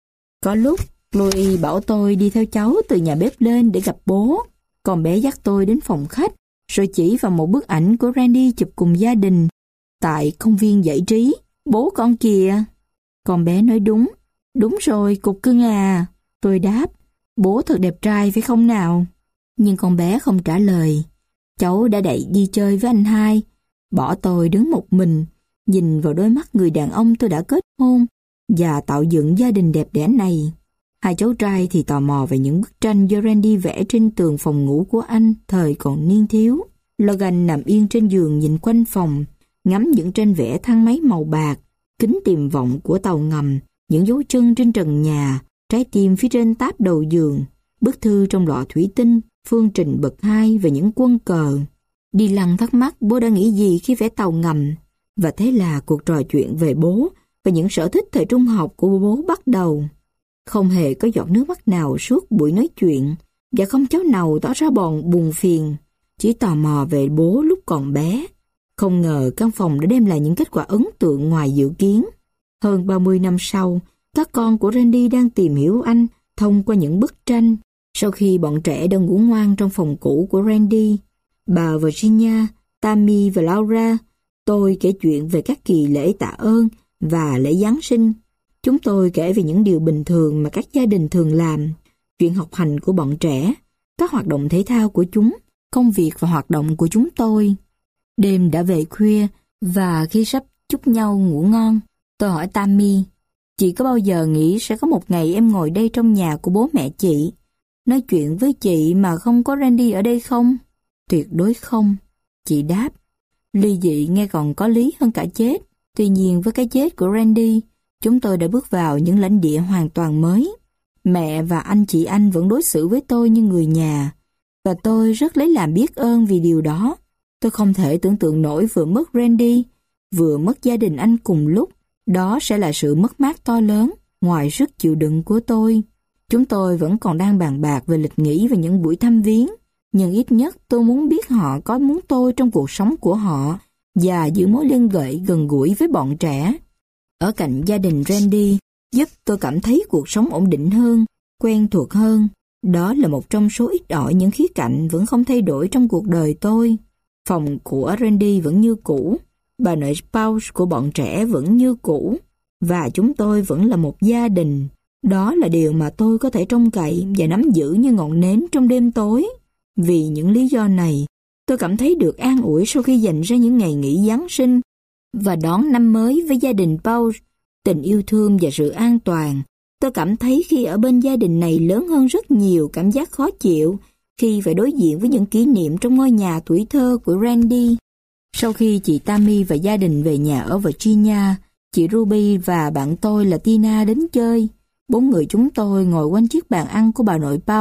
Có lúc, Chloe bảo tôi đi theo cháu từ nhà bếp lên để gặp bố. Con bé dắt tôi đến phòng khách, rồi chỉ vào một bức ảnh của Randy chụp cùng gia đình tại công viên giải trí. Bố con kìa. Con bé nói đúng. Đúng rồi, cục cưng à. Tôi đáp, bố thật đẹp trai phải không nào? Nhưng con bé không trả lời. Cháu đã đẩy đi chơi với anh hai, bỏ tôi đứng một mình, nhìn vào đôi mắt người đàn ông tôi đã kết hôn và tạo dựng gia đình đẹp đẽ này. Hai cháu trai thì tò mò về những bức tranh do Randy vẽ trên tường phòng ngủ của anh thời còn niên thiếu. Logan nằm yên trên giường nhìn quanh phòng, ngắm những tranh vẽ thang máy màu bạc, kính tiềm vọng của tàu ngầm, những dấu chân trên trần nhà, trái tim phía trên táp đầu giường, bức thư trong lọ thủy tinh, phương trình bậc 2 và những quân cờ. Đi lăng thắc mắc bố đã nghĩ gì khi vẽ tàu ngầm, và thế là cuộc trò chuyện về bố và những sở thích thời trung học của bố bắt đầu. Không hề có giọt nước mắt nào suốt buổi nói chuyện, và không cháu nào tỏ ra buồn phiền, chỉ tò mò về bố lúc còn bé. Không ngờ căn phòng đã đem lại những kết quả ấn tượng ngoài dự kiến. Hơn 30 năm sau, các con của Randy đang tìm hiểu anh thông qua những bức tranh. Sau khi bọn trẻ đang ngủ ngoan trong phòng cũ của Randy, bà Virginia, Tammy và Laura, tôi kể chuyện về các kỳ lễ tạ ơn và lễ Giáng sinh. Chúng tôi kể về những điều bình thường mà các gia đình thường làm, chuyện học hành của bọn trẻ, các hoạt động thể thao của chúng, công việc và hoạt động của chúng tôi. Đêm đã về khuya, và khi sắp chúc nhau ngủ ngon, tôi hỏi Tammy, chị có bao giờ nghĩ sẽ có một ngày em ngồi đây trong nhà của bố mẹ chị, nói chuyện với chị mà không có Randy ở đây không? Tuyệt đối không, chị đáp. Ly dị nghe còn có lý hơn cả chết. Tuy nhiên với cái chết của Randy, chúng tôi đã bước vào những lãnh địa hoàn toàn mới. Mẹ và anh chị anh vẫn đối xử với tôi như người nhà, và tôi rất lấy làm biết ơn vì điều đó. Tôi không thể tưởng tượng nổi vừa mất Randy, vừa mất gia đình anh cùng lúc. Đó sẽ là sự mất mát to lớn, ngoài sức chịu đựng của tôi. Chúng tôi vẫn còn đang bàn bạc về lịch nghỉ và những buổi thăm viếng, nhưng ít nhất tôi muốn biết họ có muốn tôi trong cuộc sống của họ và giữ mối liên hệ gần gũi với bọn trẻ. Ở cạnh gia đình Randy giúp tôi cảm thấy cuộc sống ổn định hơn, quen thuộc hơn. Đó là một trong số ít ỏi những khía cạnh vẫn không thay đổi trong cuộc đời tôi. Phòng của Randy vẫn như cũ, bà nội spouse của bọn trẻ vẫn như cũ, và chúng tôi vẫn là một gia đình. Đó là điều mà tôi có thể trông cậy và nắm giữ như ngọn nến trong đêm tối. Vì những lý do này, tôi cảm thấy được an ủi sau khi dành ra những ngày nghỉ Giáng sinh và đón năm mới với gia đình Paul. Tình yêu thương và sự an toàn. Tôi cảm thấy khi ở bên gia đình này lớn hơn rất nhiều cảm giác khó chịu khi phải đối diện với những kỷ niệm trong ngôi nhà tuổi thơ của Randy. Sau khi chị Tammy và gia đình về nhà ở Virginia, chị Ruby và bạn tôi là Tina đến chơi. 4 người chúng tôi ngồi quanh chiếc bàn ăn của bà nội Paul.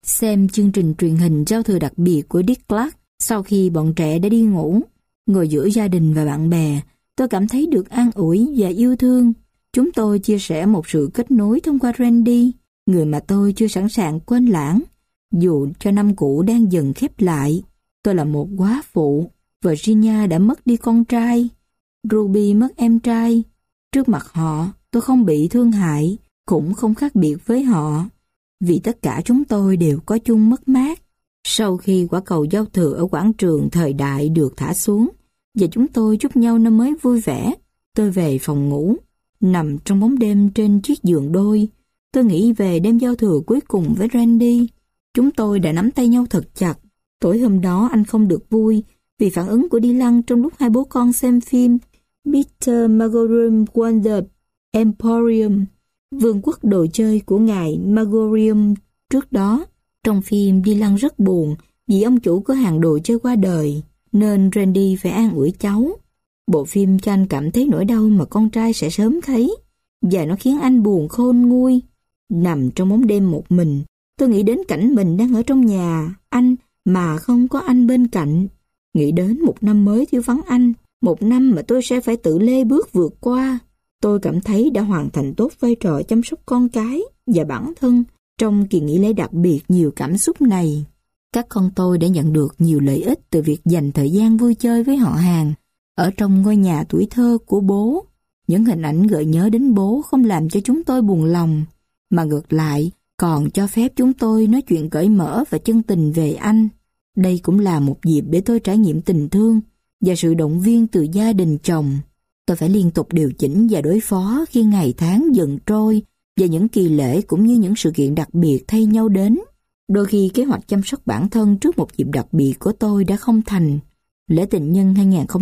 xem chương trình truyền hình giao thừa đặc biệt của Dick Clark sau khi bọn trẻ đã đi ngủ. Ngồi giữa gia đình và bạn bè, tôi cảm thấy được an ủi và yêu thương. Chúng tôi chia sẻ một sự kết nối thông qua Randy, người mà tôi chưa sẵn sàng quên lãng. Dù cho năm cũ đang dần khép lại, tôi là một góa phụ. Virginia đã mất đi con trai, Ruby mất em trai. Trước mặt họ, tôi không bị thương hại, cũng không khác biệt với họ, vì tất cả chúng tôi đều có chung mất mát. Sau khi quả cầu giao thừa ở quảng trường thời đại được thả xuống, và chúng tôi chúc nhau năm mới vui vẻ, tôi về phòng ngủ, nằm trong bóng đêm trên chiếc giường đôi. Tôi nghĩ về đêm giao thừa cuối cùng với Randy. Chúng tôi đã nắm tay nhau thật chặt. Tối hôm đó anh không được vui vì phản ứng của Dylan trong lúc hai bố con xem phim Peter Magorium Wonder Emporium, vương quốc đồ chơi của ngài Magorium trước đó. Trong phim, Dylan rất buồn vì ông chủ cửa hàng đồ chơi qua đời, nên Randy phải an ủi cháu. Bộ phim cho anh cảm thấy nỗi đau mà con trai sẽ sớm thấy, và nó khiến anh buồn khôn nguôi. Nằm trong bóng đêm một mình, tôi nghĩ đến cảnh mình đang ở trong nhà anh mà không có anh bên cạnh. Nghĩ đến một năm mới thiếu vắng anh, một năm mà tôi sẽ phải tự lê bước vượt qua. Tôi cảm thấy đã hoàn thành tốt vai trò chăm sóc con cái và bản thân trong kỳ nghỉ lễ đặc biệt nhiều cảm xúc này. Các con tôi đã nhận được nhiều lợi ích từ việc dành thời gian vui chơi với họ hàng ở trong ngôi nhà tuổi thơ của bố. Những hình ảnh gợi nhớ đến bố không làm cho chúng tôi buồn lòng, mà ngược lại còn cho phép chúng tôi nói chuyện cởi mở và chân tình về anh. Đây cũng là một dịp để tôi trải nghiệm tình thương và sự động viên từ gia đình chồng. Tôi phải liên tục điều chỉnh và đối phó khi ngày tháng dần trôi và những kỳ lễ cũng như những sự kiện đặc biệt thay nhau đến. Đôi khi kế hoạch chăm sóc bản thân trước một dịp đặc biệt của tôi đã không thành. Lễ tình nhân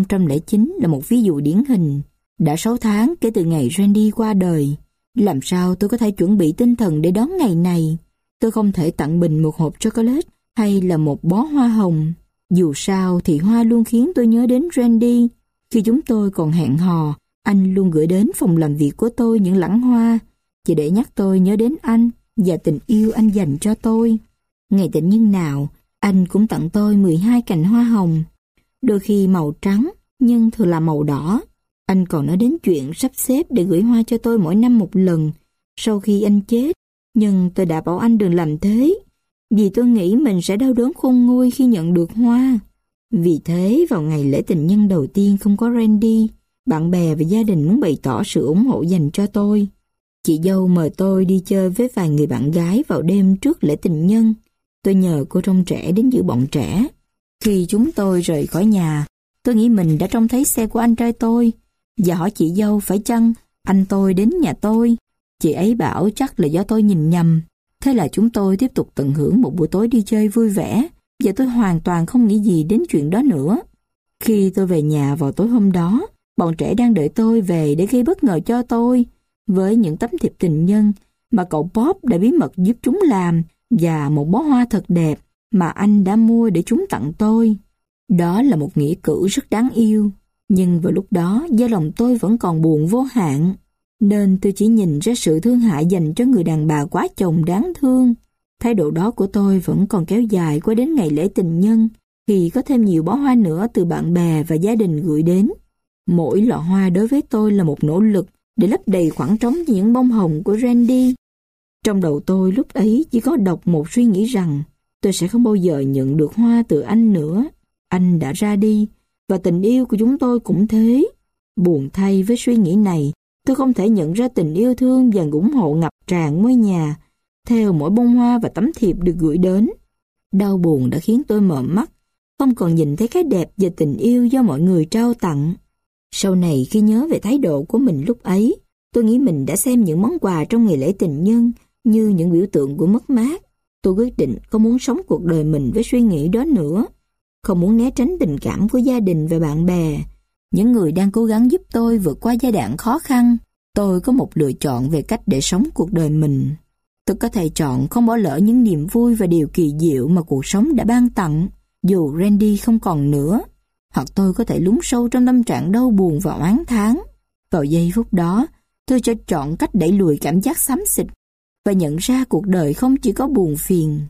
2009 là một ví dụ điển hình. Đã 6 tháng kể từ ngày Randy qua đời. Làm sao tôi có thể chuẩn bị tinh thần để đón ngày này? Tôi không thể tặng Bình một hộp chocolate hay là một bó hoa hồng. Dù sao thì hoa luôn khiến tôi nhớ đến Randy. Khi chúng tôi còn hẹn hò, anh luôn gửi đến phòng làm việc của tôi những lẵng hoa, chỉ để nhắc tôi nhớ đến anh và tình yêu anh dành cho tôi. Ngày tình nhân nào, anh cũng tặng tôi 12 cành hoa hồng, đôi khi màu trắng, nhưng thường là màu đỏ. Anh còn nói đến chuyện sắp xếp để gửi hoa cho tôi mỗi năm một lần sau khi anh chết, nhưng tôi đã bảo anh đừng làm thế, vì tôi nghĩ mình sẽ đau đớn khôn nguôi khi nhận được hoa. Vì thế, vào ngày lễ tình nhân đầu tiên không có Randy, bạn bè và gia đình muốn bày tỏ sự ủng hộ dành cho tôi. Chị dâu mời tôi đi chơi với vài người bạn gái vào đêm trước lễ tình nhân. Tôi nhờ cô trông trẻ đến giữ bọn trẻ. Khi chúng tôi rời khỏi nhà, tôi nghĩ mình đã trông thấy xe của anh trai tôi và hỏi chị dâu phải chăng anh tôi đến nhà tôi. Chị ấy bảo chắc là do tôi nhìn nhầm. Thế là chúng tôi tiếp tục tận hưởng một buổi tối đi chơi vui vẻ và tôi hoàn toàn không nghĩ gì đến chuyện đó nữa. Khi tôi về nhà vào tối hôm đó, bọn trẻ đang đợi tôi về để gây bất ngờ cho tôi với những tấm thiệp tình nhân mà cậu Bob đã bí mật giúp chúng làm và một bó hoa thật đẹp mà anh đã mua để chúng tặng tôi. Đó là một nghĩa cử rất đáng yêu, nhưng vào lúc đó do lòng tôi vẫn còn buồn vô hạn, nên tôi chỉ nhìn ra sự thương hại dành cho người đàn bà quá chồng đáng thương. Thái độ đó của tôi vẫn còn kéo dài qua đến ngày lễ tình nhân, khi có thêm nhiều bó hoa nữa từ bạn bè và gia đình gửi đến. Mỗi lọ hoa đối với tôi là một nỗ lực để lấp đầy khoảng trống với những bông hồng của Randy. Trong đầu tôi lúc ấy chỉ có độc một suy nghĩ rằng tôi sẽ không bao giờ nhận được hoa từ anh nữa. Anh đã ra đi, và tình yêu của chúng tôi cũng thế. Buồn thay với suy nghĩ này, tôi không thể nhận ra tình yêu thương và ủng hộ ngập tràn ngôi nhà theo mỗi bông hoa và tấm thiệp được gửi đến. Đau buồn đã khiến tôi mở mắt, không còn nhìn thấy cái đẹp và tình yêu do mọi người trao tặng. Sau này khi nhớ về thái độ của mình lúc ấy, tôi nghĩ mình đã xem những món quà trong ngày lễ tình nhân như những biểu tượng của mất mát. Tôi quyết định không muốn sống cuộc đời mình với suy nghĩ đó nữa, không muốn né tránh tình cảm của gia đình và bạn bè, những người đang cố gắng giúp tôi vượt qua giai đoạn khó khăn. Tôi có một lựa chọn về cách để sống cuộc đời mình. Tôi có thể chọn không bỏ lỡ những niềm vui và điều kỳ diệu mà cuộc sống đã ban tặng, dù Randy không còn nữa. Hoặc tôi có thể lún sâu trong tâm trạng đau buồn và oán thán. Vào giây phút đó, tôi sẽ chọn cách đẩy lùi cảm giác xám xịt và nhận ra cuộc đời không chỉ có buồn phiền.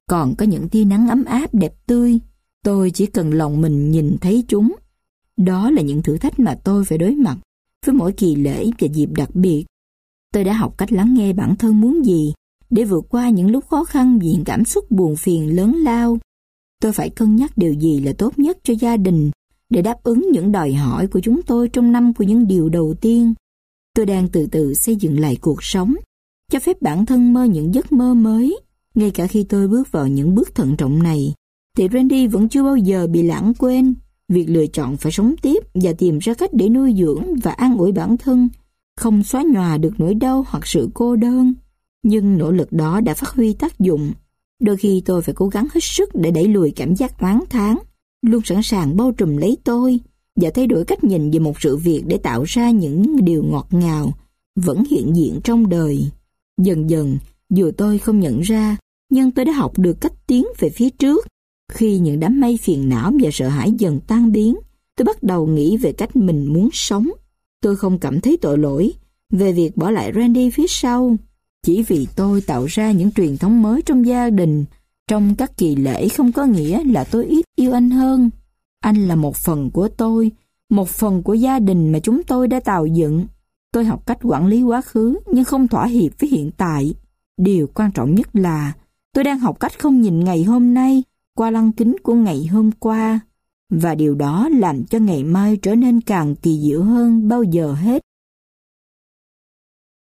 Còn có những tia nắng ấm áp đẹp tươi, tôi chỉ cần lòng mình nhìn thấy chúng. Đó là những thử thách mà tôi phải đối mặt với mỗi kỳ lễ và dịp đặc biệt. Tôi đã học cách lắng nghe bản thân muốn gì để vượt qua những lúc khó khăn vì những cảm xúc buồn phiền lớn lao. Tôi phải cân nhắc điều gì là tốt nhất cho gia đình để đáp ứng những đòi hỏi của chúng tôi trong năm của những điều đầu tiên. Tôi đang từ từ xây dựng lại cuộc sống, cho phép bản thân mơ những giấc mơ mới. Ngay cả khi tôi bước vào những bước thận trọng này, thì Randy vẫn chưa bao giờ bị lãng quên. Việc lựa chọn phải sống tiếp và tìm ra cách để nuôi dưỡng và an ủi bản thân không xóa nhòa được nỗi đau hoặc sự cô đơn. Nhưng nỗ lực đó đã phát huy tác dụng. Đôi khi tôi phải cố gắng hết sức để đẩy lùi cảm giác oán thán, luôn sẵn sàng bao trùm lấy tôi, và thay đổi cách nhìn về một sự việc để tạo ra những điều ngọt ngào vẫn hiện diện trong đời. Dần dần, dù tôi không nhận ra, nhưng tôi đã học được cách tiến về phía trước. Khi những đám mây phiền não và sợ hãi dần tan biến, tôi bắt đầu nghĩ về cách mình muốn sống. Tôi không cảm thấy tội lỗi về việc bỏ lại Randy phía sau, chỉ vì tôi tạo ra những truyền thống mới trong gia đình. Trong các kỳ lễ không có nghĩa là tôi ít yêu anh hơn. Anh là một phần của tôi, một phần của gia đình mà chúng tôi đã tạo dựng. Tôi học cách quản lý quá khứ nhưng không thỏa hiệp với hiện tại. Điều quan trọng nhất là tôi đang học cách không nhìn ngày hôm nay qua lăng kính của ngày hôm qua. Và điều đó làm cho ngày mai trở nên càng kỳ diệu hơn bao giờ hết.